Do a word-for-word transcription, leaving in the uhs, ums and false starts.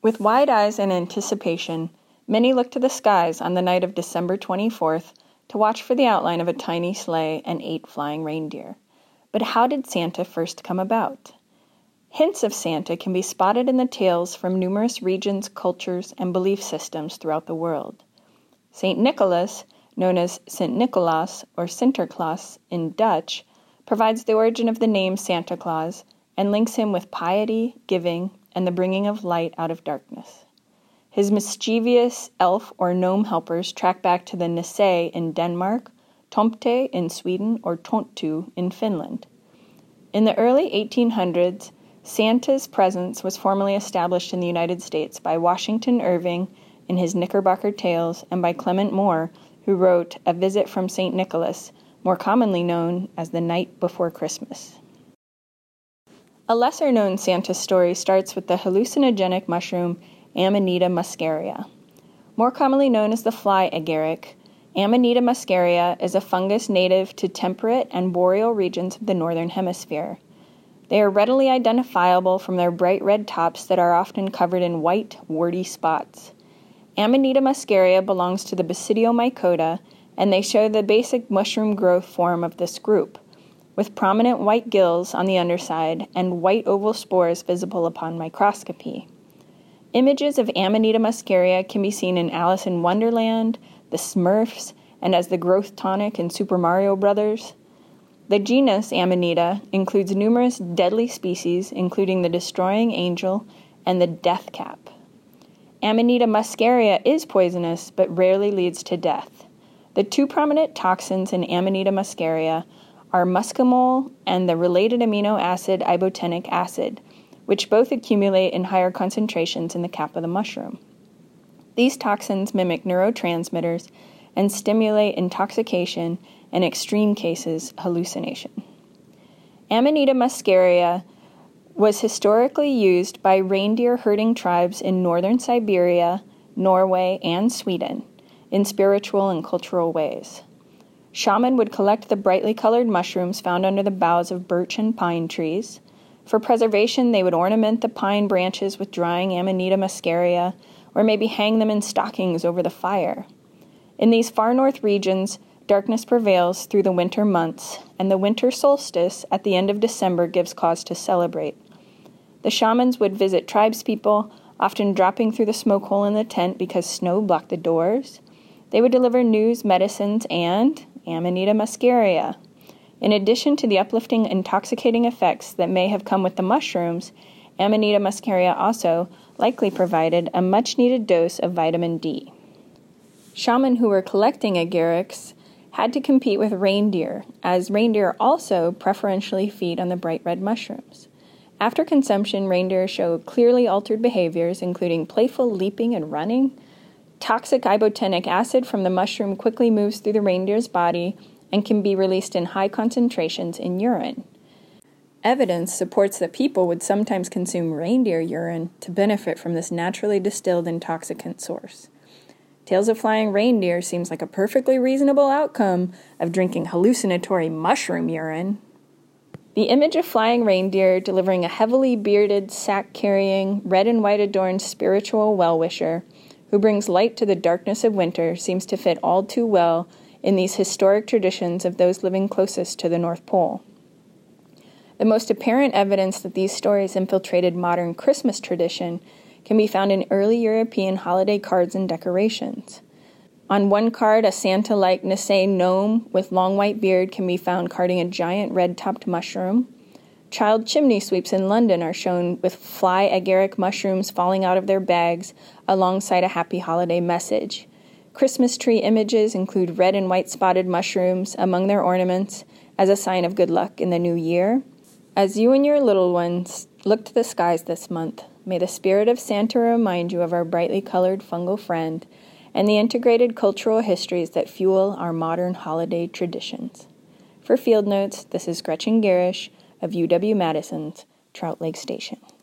With wide eyes and anticipation, many looked to the skies on the night of December twenty-fourth to watch for the outline of a tiny sleigh and eight flying reindeer. But how did Santa first come about? Hints of Santa can be spotted in the tales from numerous regions, cultures, and belief systems throughout the world. Saint Nicholas, known as Sint Nicolaas or Sinterklaas in Dutch, provides the origin of the name Santa Claus and links him with piety, giving, and the bringing of light out of darkness. His mischievous elf or gnome helpers track back to the Nisse in Denmark, Tomte in Sweden, or Tonttu in Finland. In the early eighteen hundreds, Santa's presence was formally established in the United States by Washington Irving in his Knickerbocker Tales and by Clement Moore, who wrote A Visit from Saint Nicholas, more commonly known as The Night Before Christmas. A lesser-known Santa story starts with the hallucinogenic mushroom Amanita muscaria. More commonly known as the fly agaric, Amanita muscaria is a fungus native to temperate and boreal regions of the northern hemisphere. They are readily identifiable from their bright red tops that are often covered in white, warty spots. Amanita muscaria belongs to the Basidiomycota, and they show the basic mushroom growth form of this group, with prominent white gills on the underside and white oval spores visible upon microscopy. Images of Amanita muscaria can be seen in Alice in Wonderland, the Smurfs, and as the growth tonic in Super Mario Brothers. The genus Amanita includes numerous deadly species, including the destroying angel and the death cap. Amanita muscaria is poisonous, but rarely leads to death. The two prominent toxins in Amanita muscaria are muscimol and the related amino acid ibotenic acid, which both accumulate in higher concentrations in the cap of the mushroom. These toxins mimic neurotransmitters and stimulate intoxication and, in extreme cases, hallucination. Amanita muscaria was historically used by reindeer herding tribes in northern Siberia, Norway, and Sweden in spiritual and cultural ways. Shaman would collect the brightly colored mushrooms found under the boughs of birch and pine trees. For preservation, they would ornament the pine branches with drying Amanita muscaria, or maybe hang them in stockings over the fire. In these far north regions, darkness prevails through the winter months, and the winter solstice at the end of December gives cause to celebrate. The shamans would visit tribespeople, often dropping through the smoke hole in the tent because snow blocked the doors. They would deliver news, medicines, and Amanita muscaria. In addition to the uplifting, intoxicating effects that may have come with the mushrooms, Amanita muscaria also likely provided a much-needed dose of vitamin D. Shaman who were collecting agarics had to compete with reindeer, as reindeer also preferentially feed on the bright red mushrooms. After consumption, reindeer show clearly altered behaviors, including playful leaping and running. Toxic ibotenic acid from the mushroom quickly moves through the reindeer's body and can be released in high concentrations in urine. Evidence supports that people would sometimes consume reindeer urine to benefit from this naturally distilled intoxicant source. Tales of Flying Reindeer seems like a perfectly reasonable outcome of drinking hallucinatory mushroom urine. The image of flying reindeer delivering a heavily bearded, sack-carrying, red and white adorned spiritual well-wisher who brings light to the darkness of winter seems to fit all too well in these historic traditions of those living closest to the North Pole. The most apparent evidence that these stories infiltrated modern Christmas tradition can be found in early European holiday cards and decorations. On one card, a Santa-like Nisse gnome with long white beard can be found carding a giant red-topped mushroom. Child chimney sweeps in London are shown with fly agaric mushrooms falling out of their bags alongside a happy holiday message. Christmas tree images include red and white spotted mushrooms among their ornaments as a sign of good luck in the new year. As you and your little ones look to the skies this month, may the spirit of Santa remind you of our brightly colored fungal friend and the integrated cultural histories that fuel our modern holiday traditions. For Field Notes, this is Gretchen Garish of U W-Madison's Trout Lake Station.